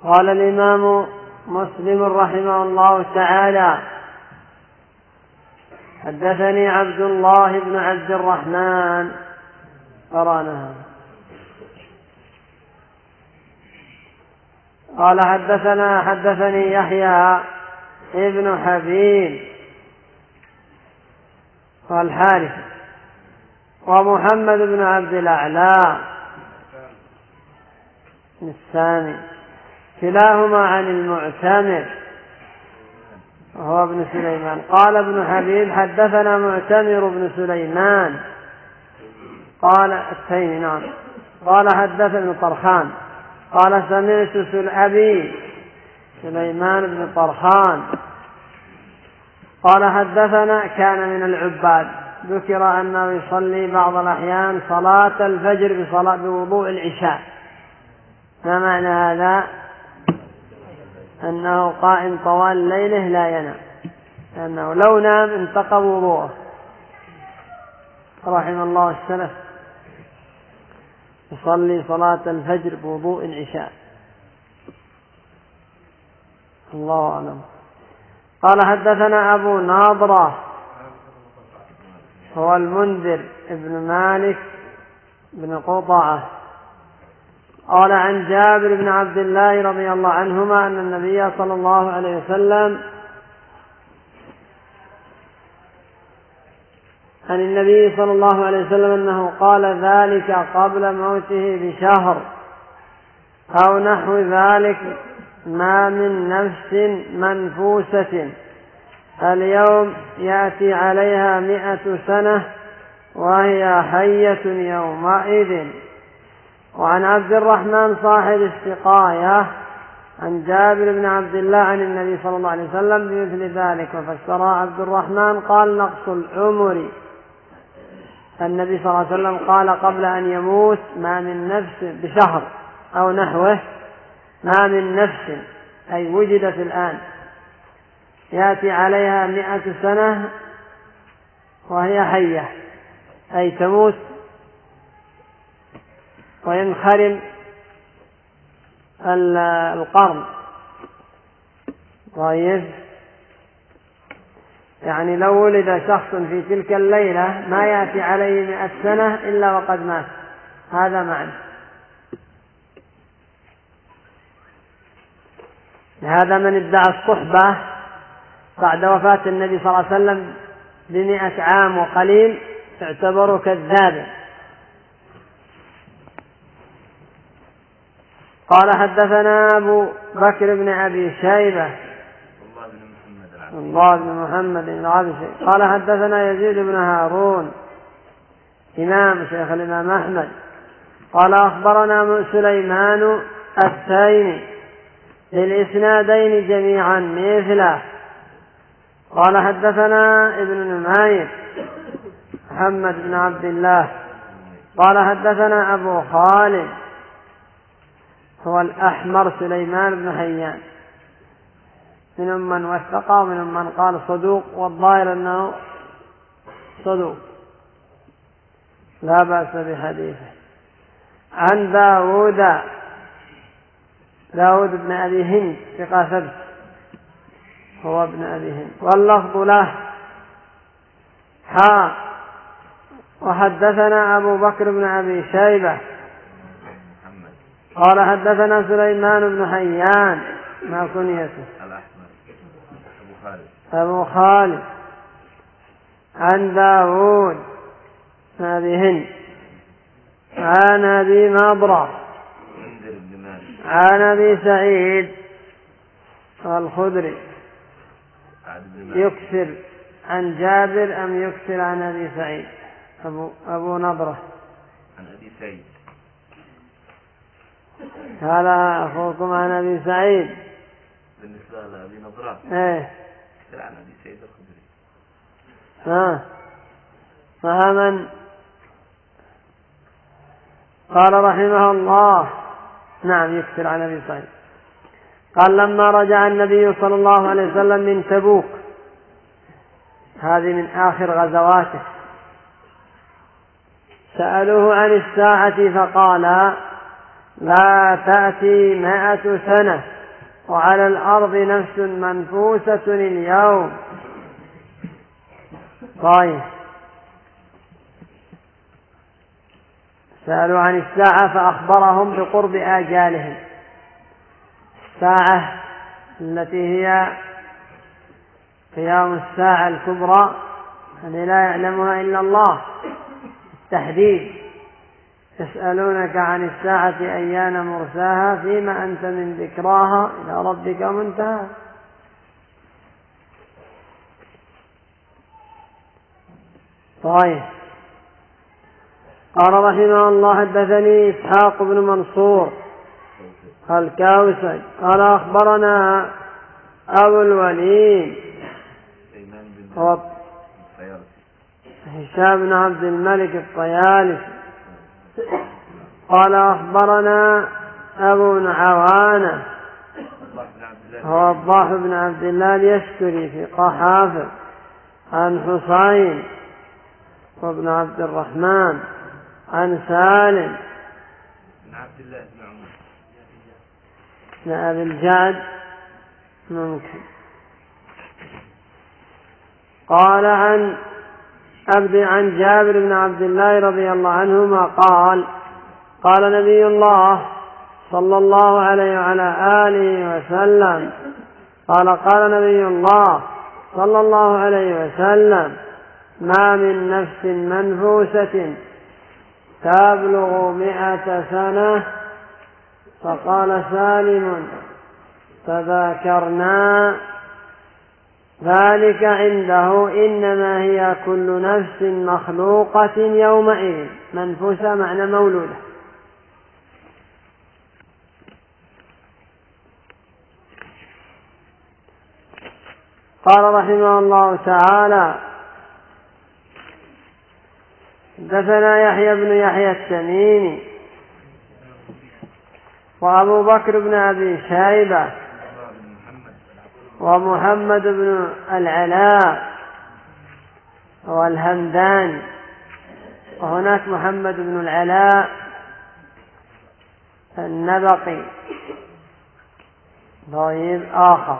قال الإمام مسلم رحمه الله تعالى: حدثني عبد الله بن عبد الرحمن قرانها قال حدثني يحيى ابن حبيب والحارث ومحمد بن عبد الأعلى السامي كلاهما عن المعتمر وهو ابن سليمان. قال ابن حبيب: حدثنا معتمر بن سليمان قال التيمي نعم قال حدثنا طرخان قال سمعت أبي سليمان بن طرخان قال حدثنا كان من العباد ذكر أنه يصلي بعض الأحيان صلاة الفجر بوضوء العشاء. ما معنى هذا؟ أنه قائم طوال ليله لا ينام، لأنه لو نام انتقض وضوءه رحم الله السلف. يصلي صلاة الفجر بوضوء العشاء. الله أعلم. قال حدثنا أبو ناظرة هو المنذر ابن مالك بن قطعة قال عن جابر بن عبد الله رضي الله عنهما أن النبي صلى الله عليه وسلم عن النبي صلى الله عليه وسلم أنه قال ذلك قبل موته بشهر أو نحو ذلك: ما من نفس منفوسة اليوم يأتي عليها 100 سنة وهي حية يومئذ. وعن عبد الرحمن صاحب السقاية عن جابر بن عبد الله عن النبي صلى الله عليه وسلم بمثل ذلك. وفسر عبد الرحمن قال: نقص العمر. النبي صلى الله عليه وسلم قال قبل أن يموت: ما من نفس بشهر أو نحوه، ما من نفس أي وجدت الآن يأتي عليها 100 سنة وهي حية، أي تموت وينخرم القرن. طيب، يعني لو ولد شخص في تلك الليلة ما يأتي عليه 100 سنة إلا وقد مات. هذا معنى. هذا من ادعى الصحبة بعد وفاة النبي صلى الله عليه وسلم ب100 عام وقليل اعتبروا كذابا. قال حدثنا أبو بكر بن أبي شيبة الله بن محمد بن عبد شيبة قال حدثنا يزيد بن هارون إمام شيخ الإمام أحمد قال أخبرنا سليمان التيمي للإسنادين جميعا مثله. قال حدثنا ابن نمير محمد بن عبد الله قال حدثنا أبو خالد هو الأحمر سليمان بن حيان، منهم من وثقه ومنهم من قال صدوق، والظاهر أنه صدوق لا بأس بحديثه. عن داود بن أبي هند ثقة ثبت هو ابن أبي هند واللفظ له. وحدثنا أبو بكر بن أبي شيبة قال حدثنا سليمان بن حيان ما كنيته أبو خالد عن داود بن أبي هند عن أبي نضرة عن أبي سعيد الخدري. يكثر عن جابر أم يكثر عن أبي سعيد؟ أبو نضرة عن أبي سعيد. هذا أخوكم عن أبي سعيد بالنسبة لأبي نضرة يكثر عن أبي سعيد الخدري. فمن قال رحمه الله نعم يكثر عن أبي سعيد. قال لما رجع النبي صلى الله عليه وسلم من تبوك، هذه من آخر غزواته، سألوه عن الساعة فقال: لا تأتي 100 سنة وعلى الأرض نفس منفوسة اليوم. طيب، سألوا عن الساعة فأخبرهم بقرب آجالهم. الساعة التي هي قيام الساعة الكبرى التي لا يعلمها إلا الله التحديد. يسألونك عن الساعة أيان مرساها فيما أنت من ذكراها إلى ربك منتهى. طيب، قال رحمه الله حدثني إسحاق بن منصور الكوسج قال أخبرنا أبو الوليد هشام بن عبد الملك الطيالسي قال أخبرنا أبو عوانة هو وضاح بن عبد الله اليشكري في قحافة عن حسين وابن عبد الرحمن عن سالم بن عبد الله بن عمر بن أبي الجعد ممكن. قال عن جابر بن عبد الله رضي الله عنهما قال قال نبي الله صلى الله عليه وعلى آله وسلم قال نبي الله صلى الله عليه وسلم ما من نفس منفوسة تبلغ 100 سنة. فقال سالم تذاكرنا ذلك عنده إنما هي كل نفس مخلوقة يومئذ. منفوسة معنى مولودة. قال رحمه الله تعالى حدثنا يحيى بن يحيى التميمي وأبو بكر بن أبي شيبة ومحمد بن العلاء والهمداني. وهناك محمد بن العلاء النبقي ضعيف آخر،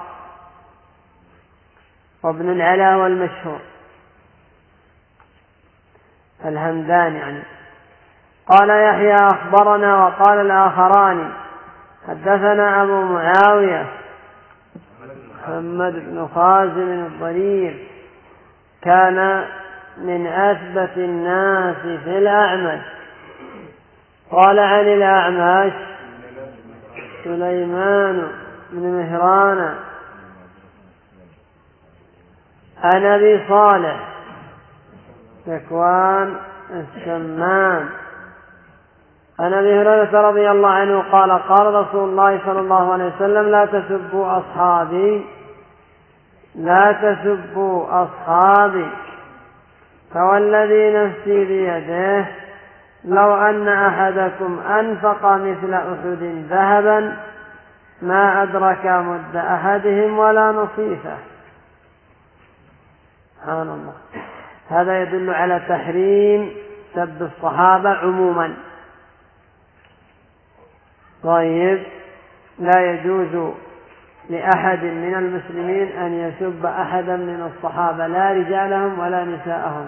وابن العلاء والمشهور الهمداني يعني. قال يحيى أخبرنا وقال الآخران حدثنا أبو معاوية محمد بن خازم الضرير كان من أثبت الناس في الأعمش. قال عن الأعمش سليمان بن مهران عن أبي صالح ذكوان السمان عن أبي هريرة رضي الله عنه قال قال رسول الله صلى الله عليه وسلم لا تسبوا أصحابي فوالذي نفسي بيده لو أن أحدكم أنفق مثل أحد ذهبا ما أدرك مد أحدهم ولا نصيفه. سبحان الله. هذا يدل على تحريم سب الصحابة عموما. طيب، لا يجوز لأحد من المسلمين أن يسب أحدا من الصحابة، لا رجالهم ولا نساءهم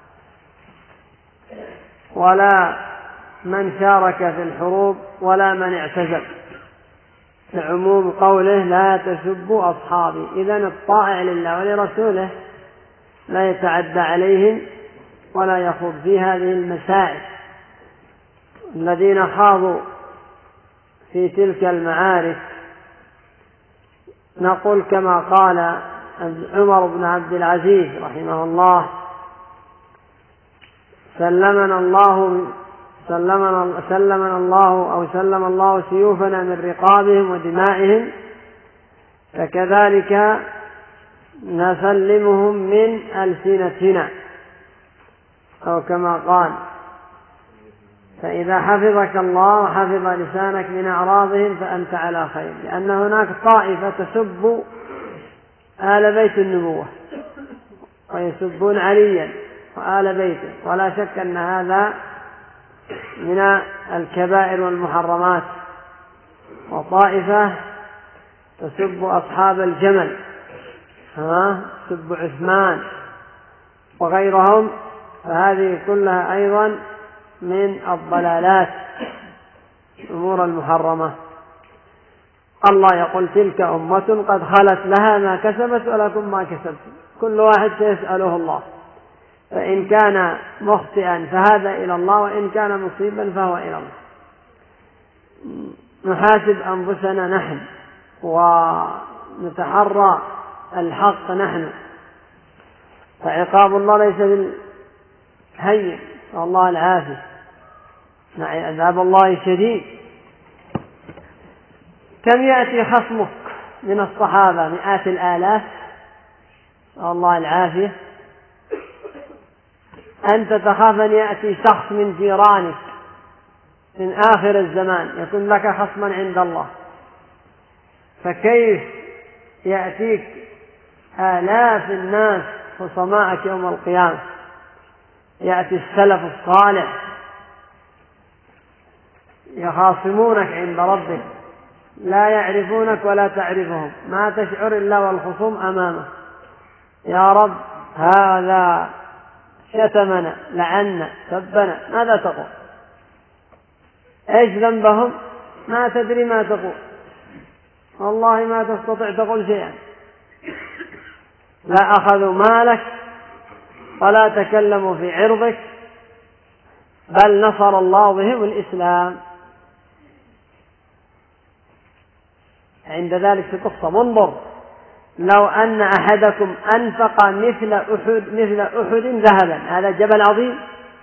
ولا من شارك في الحروب ولا من اعتزل، لعموم قوله لا تسبوا أصحابي. إذن الطائع لله ولرسوله لا يتعدى عليهم ولا يخوض في هذه المسائل. الذين خاضوا في تلك المعارك نقول كما قال عمر بن عبد العزيز رحمه الله سلم الله سيوفنا من رقابهم ودمائهم، فكذلك نسلمهم من ألسنتنا، أو كما قال فإذا حفظك الله وحفظ لسانك من أعراضهم فأنت على خير. لأن هناك طائفة تسب آل بيت النبوة ويسبون عليا وآل بيته، ولا شك أن هذا من الكبائر والمحرمات وطائفة تسب أصحاب الجمل، تسب عثمان وغيرهم، فهذه كلها أيضا من الضلالات، الأمور المحرمة. الله يقول تلك أمة قد خلت لها ما كسبت ولكم ما كسبتم، كل واحد سيسأله الله، فإن كان مخطئا فهذا إلى الله، وإن كان مصيبا فهو إلى الله. نحاسب أنفسنا نحن ونتحرى الحق نحن، فعقاب الله ليس بالهين، والله العافية، عذاب الله شديد. كم يأتي خصمك من الصحابة مئات الآلاف، والله العافية، أنت تخاف أن يأتي شخص من جيرانك من آخر الزمان يكون لك خصما عند الله، فكيف يأتيك آلاف الناس خصماءك يوم القيامة؟ يأتي السلف الصالح يخاصمونك عند ربك، لا يعرفونك ولا تعرفهم، ما تشعر إلا والخصوم أمامك، يا رب هذا شتمنا لعنا سبنا، ماذا تقول؟ ايش ذنبهم؟ ما تدري ما تقول، والله ما تستطيع تقول شيئا، لا أخذوا مالك ولا تكلموا في عرضك، بل نصر الله بهم الإسلام. عند ذلك في قصة منظر، لو أن أحدكم أنفق مثل أحد ذهبا، هذا جبل عظيم،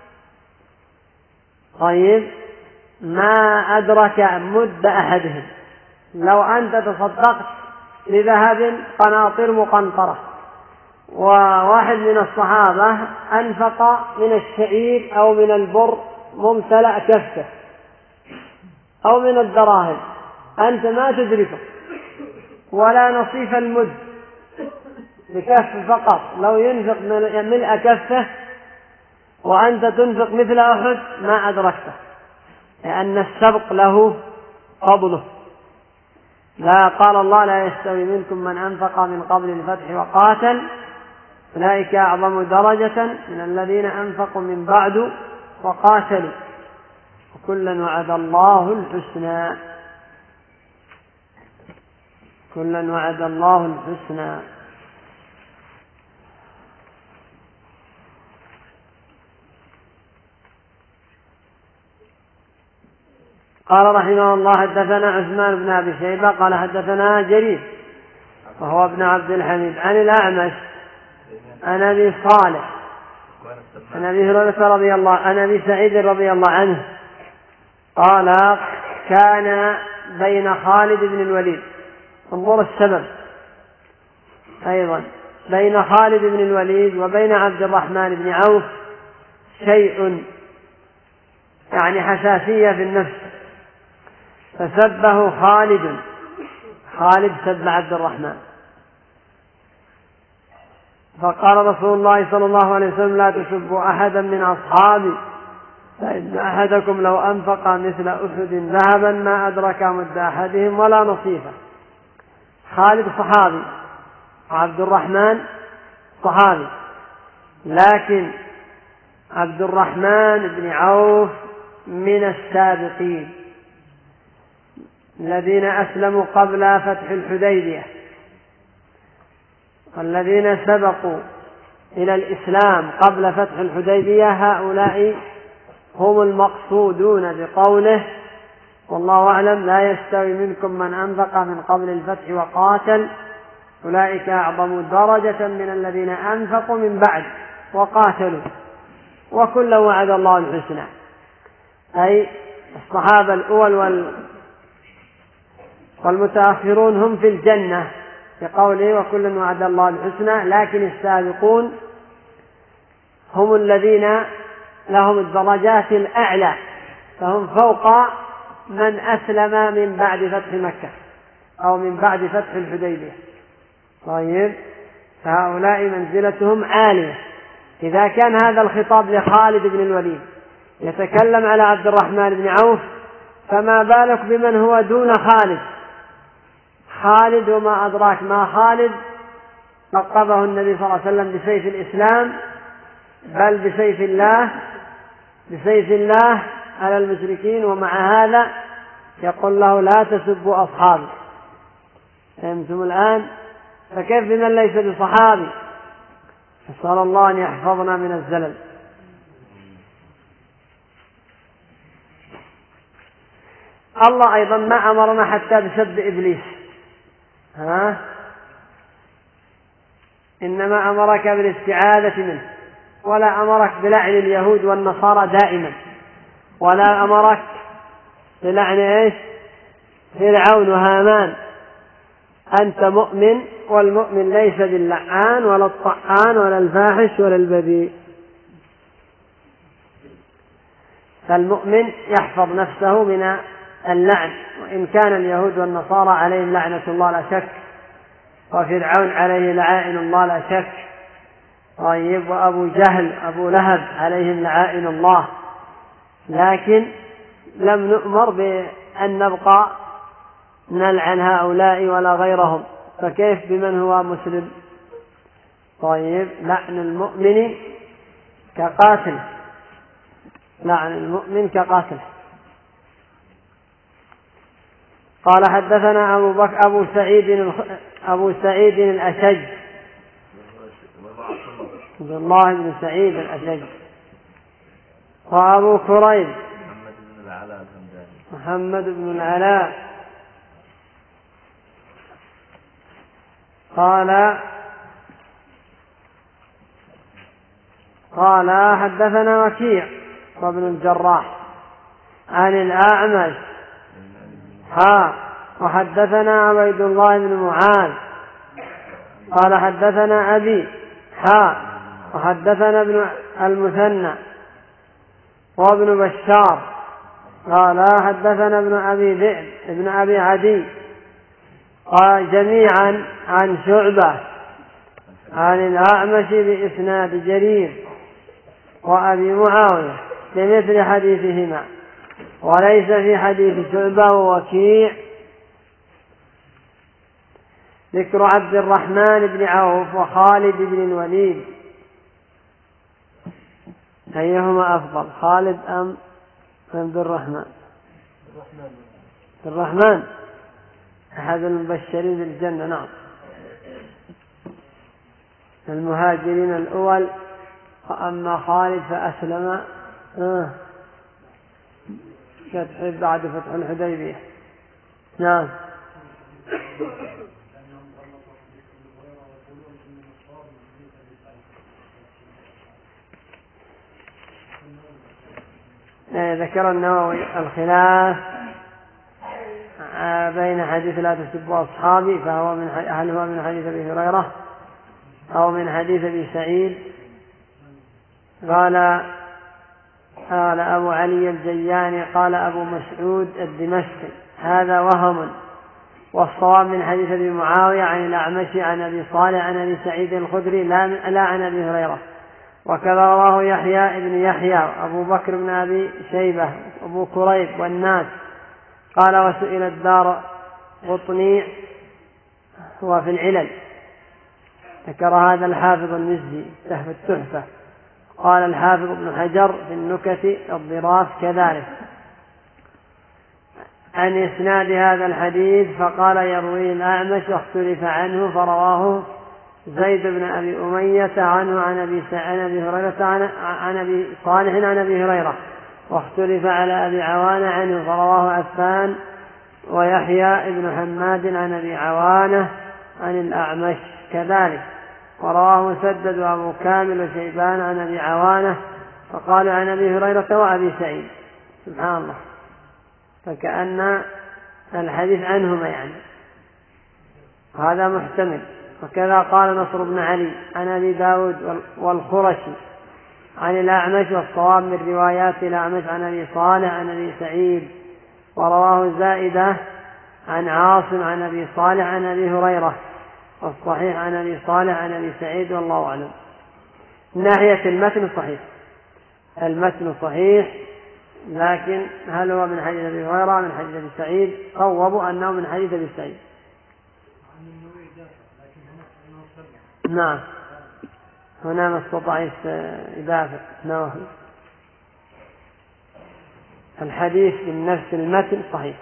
طيب ما أدرك مد أحدهم، لو أنت تصدقت لذهب قناطر مقنطرة، وواحد من الصحابة أنفق من الشعير أو من البر ممتلأ كفه أو من الدراهم، أنت ما تدركه ولا نصيف المد بكف فقط، لو ينفق ملء كفه وأنت تنفق مثل أحد ما أدركته، لأن السبق له فضله. لا، قال الله لا يستوي منكم من أنفق من قبل الفتح وقاتل أولئك أعظم درجة من الذين أنفقوا من بعد وقاتلوا وكلا وعد الله الحسنى، كلا وعد الله الحسنى. قال رحمه الله حدثنا عثمان بن أبي شيبة قال حدثنا جرير وهو ابن عبد الحميد عن الأعمش عن أبي صالح عن أبي هريرة رضي الله عن أبي سعيد رضي الله عنه قال كان بين خالد بن الوليد، انظر السبب أيضا، بين خالد بن الوليد وبين عبد الرحمن بن عوف شيء، يعني حساسية في النفس، فسبه خالد سب عبد الرحمن، فقال رسول الله صلى الله عليه وسلم لا تسبوا أحدا من أصحابي فإن أحدكم لو أنفق مثل أحد ذهبا ما أدرك مد أحدهم ولا نصيفه. خالد صحابي وعبد الرحمن صحابي، لكن عبد الرحمن بن عوف من السابقين الذين أسلموا قبل فتح الحديبية، والذين سبقوا إلى الإسلام قبل فتح الحديبية هؤلاء هم المقصودون بقوله والله أعلم لا يستوي منكم من أنفق من قبل الفتح وقاتل أولئك أعظم درجة من الذين أنفقوا من بعد وقاتلوا وكلا وعد الله الحسنى، أي الصحابة الأول والمتأخرون هم في الجنة بقوله وكلا وعد الله الحسنى، لكن السابقون هم الذين لهم الدرجات الأعلى، فهم فوق من أسلم من بعد فتح مكة أو من بعد فتح الحديبية. طيب، فهؤلاء منزلتهم عالية. إذا كان هذا الخطاب لخالد بن الوليد يتكلم على عبد الرحمن بن عوف، فما بالك بمن هو دون خالد. خالد وما أدراك ما خالد، لقبه النبي صلى الله عليه وسلم بسيف الإسلام، بل بسيف الله على المشركين، ومع هذا يقول له لا تسبوا أصحابي. فهمتم الآن؟ فكيف بمن ليس بصحابي؟ نسأل الله أن يحفظنا من الزلل. الله أيضا ما أمرنا حتى بسب إبليس، إنما أمرك بالاستعاذة منه، ولا أمرك بلعن اليهود والنصارى دائما، ولا أمرك بلعن فرعون وهامان. أنت مؤمن، والمؤمن ليس باللعان ولا الطعان ولا الفاحش ولا البذيء. فالمؤمن يحفظ نفسه من اللعن، وإن كان اليهود والنصارى عليهم لعنة الله لا شك، وفرعون عليه لعائن الله لا شك، طيب، وأبو جهل أبو لهب عليهم لعائن الله، لكن لم نؤمر بأن نبقى نلعن هؤلاء ولا غيرهم. فكيف بمن هو مسلم؟ طيب، لعن المؤمن كقاتل، لعن المؤمن كقاتل. قال حدثنا أبو سعيد الأشج، عبد الله بن سعيد الأشج، وأبو كريب محمد بن العلاء قال حدثنا وكيع وابن الجراح عن الأعمش وحدثنا عبيد الله بن معاذ قال حدثنا أبي وحدثنا ابن المثنى وابن بشار قال حدثنا ابن أبي عدي قال جميعا عن شعبة عن الأعمش بإسناد جرير وأبي معاوية بمثل حديثهما، وليس في حديث شعبة ووكيع ذكر عبد الرحمن بن عوف وخالد بن الوليد. أيهما أفضل، خالد أم عبد الرحمن؟ عبد الرحمن أحد المبشرين بالجنة، نعم، المهاجرين الأول. وأما خالد فأسلم بعد فتح الحديبية. نعم. ذكر النووي الخلاف بين حديث لا تسبوا أصحابي، هل هو من حديث أبي هريرة أو من حديث أبي سعيد؟ قال أبو علي الجياني قال أبو مسعود الدمشقي هذا وهم، والصواب من حديث أبي معاوية عن الأعمش عن أبي صالح عن أبي سعيد الخدري لا عن أبي هريرة. وكذا رواه يحيى ابن يحيى أبو بكر بن أبي شيبة أبو كريب والناس. قال وسئل الدار قطني هو في العلل، ذكر هذا الحافظ المزي في التحفة. قال الحافظ ابن حجر في النكت الضراف كذلك عن إسناد هذا الحديث، فقال يرويه الأعمش واختلف عنه، فرواه زيد بن أبي أمية عنه عن أبي هريرة عن أبي صالح عن أبي هريرة، واختلف على أبي عوانة عنه، فرواه عفان ويحيى ابن حماد عن أبي عوانة عن الأعمش كذلك، ورواه مسدد وأبو كامل وشيبان عن أبي عوانة، فقالوا عن أبي هريرة وأبي سعيد. سبحان الله، فكأن الحديث عنهما يعني، هذا محتمل. وكذا قال نصر بن علي عن أبي داود والخرشي عن الأعمش، والصواب من روايات الأعمش عن أبي صالح عن أبي سعيد، ورواه زائدة عن عاصم عن أبي صالح عن أبي هريرة، والصحيح عن أبي صالح عن أبي سعيد، والله أعلم. من ناحية المتن صحيح، المتن صحيح لكن هل هو من حديث أبي هريرة من حديث أبي سعيد؟ صوبوا أنه من حديث أبي سعيد. نعم هنا ما استطاع يدافع نوفي. الحديث من نفس المتن صحيح.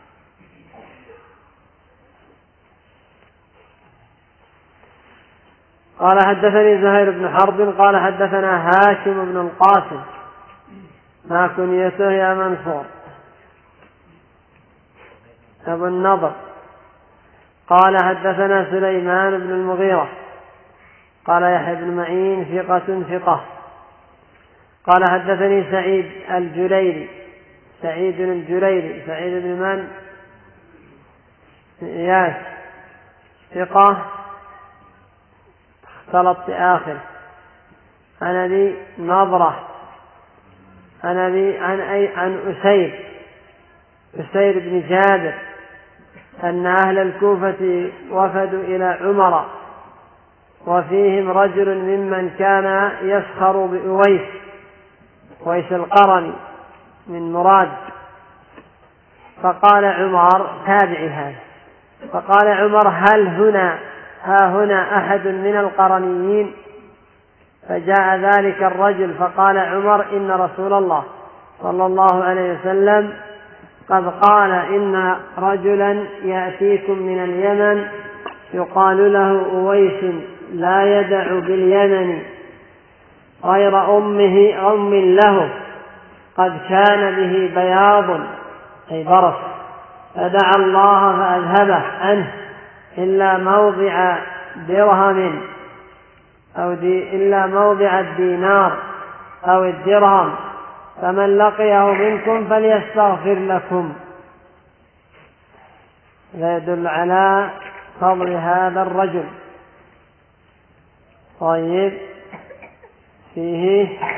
قال حدثني زهير بن حرب قال حدثنا هاشم بن القاسم ما كنيته يا منصور أبو النضر قال حدثنا سليمان بن المغيرة قال يحيى بن معين ثقة قال حدثني سعيد الجريري سعيد بن من؟ إياس ثقة اختلط في آخر عن أبي نضرة عن أسير بن جابر أن أهل الكوفة وفدوا إلى عمر وفيهم رجل ممن كان يسخر بأويس القرني من مراد. فقال عمر تابعي هذا فقال عمر ها هنا أحد من القرنيين؟ فجاء ذلك الرجل فقال عمر إن رسول الله صلى الله عليه وسلم قد قال إن رجلا يأتيكم من اليمن يقال له أويس لا يدع باليمن غير أم له قد كان به بياض أي برص فدعا الله فأذهبه عنه إلا موضع درهم إلا موضع الدينار أو الدرهم فمن لقيه منكم فليستغفر لكم. يدل على فضل هذا الرجل. طيب فيه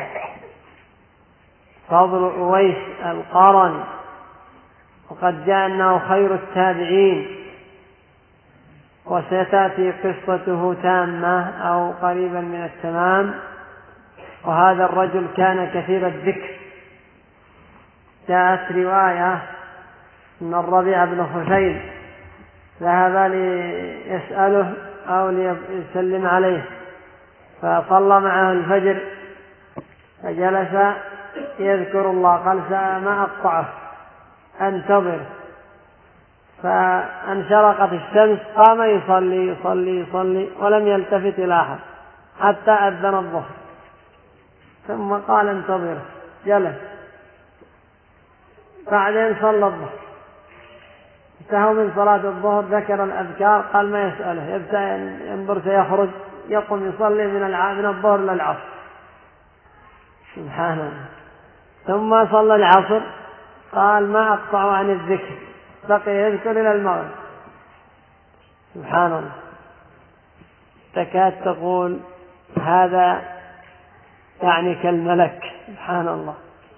فضل أويس القرني وقد جاء أنه خير التابعين وستأتي قصته تامة أو قريبا من التمام. وهذا الرجل كان كثير الذكر. جاءت رواية أن الربيع بن خثيم ذهب ليسأله أو ليسلم عليه فصلى معه الفجر فجلس يذكر الله قال ما أقطعه أنتظر فانشرقت الشمس قام يصلي ولم يلتفت إلى أحد حتى أذن الظهر ثم قال انتظر جلس بعدين صلى الظهر انتهوا من صلاة الظهر ذكر الأذكار قال ما يسأله يبدأ ينظر سيخرج يقوم يصلي من الظهر للعصر سبحان الله ثم صلى العصر قال ما أقطع عن الذكر بقي يذكر إلى المغرب سبحان الله. تكاد تقول هذا يعني كالملك سبحان الله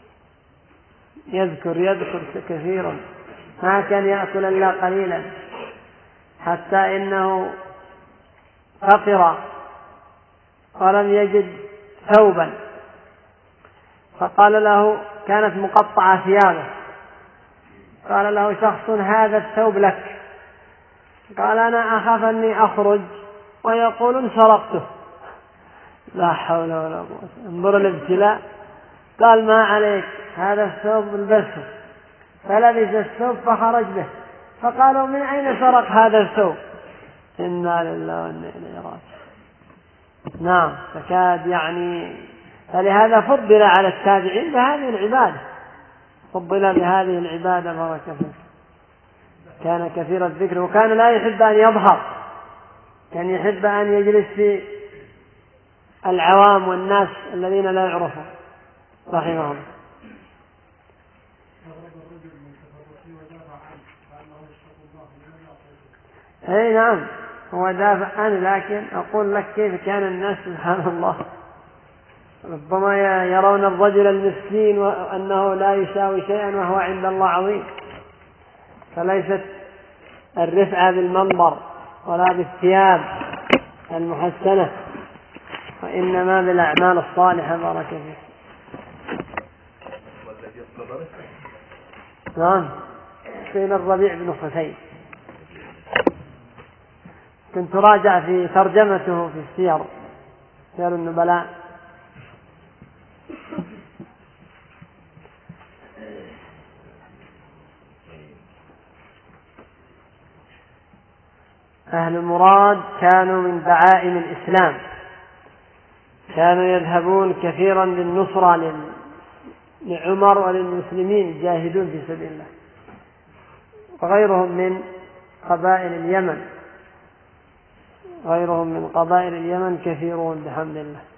يذكر كثيرا ما كان يأكل إلا قليلا حتى إنه فطر ولم يجد ثوبا فقال له كانت مقطعة ثيابه قال له شخص هذا الثوب لك قال أنا أخاف أني أخرج ويقول انسرقته لا حول ولا قوة. انظر الابتلاء قال ما عليك هذا الثوب البسه فلبس الثوب فخرج به فقالوا من أين سرق هذا الثوب؟ إنا لله وإنا إليه راجعون. نعم تكاد يعني فلهذا فضل على التابعين بهذه العبادة فضل بهذه العبادة بركة كان كثير الذكر وكان لا يحب أن يظهر كان يحب أن يجلس في العوام والناس الذين لا يعرفون رحمه الله. أي نعم هو دافع عنه لكن أقول لك كيف كان الناس سبحان الله ربما يرون الرجل المسكين وأنه لا يساوي شيئا وهو عند الله عظيم. فليست الرفعة بالمنظر ولا بالثياب المحسنة وإنما بالأعمال الصالحة بارك فيك. والذي نعم بين الربيع بن خثيم، كنت راجع في ترجمته في السير، سير النبلاء. أهل مراد كانوا من دعائم الإسلام، كانوا يذهبون كثيرا للنصرة لعمر وللمسلمين يجاهدون في سبيل الله، وغيرهم من قبائل اليمن، غيرهم من قبائل اليمن كثيرون بحمد الله.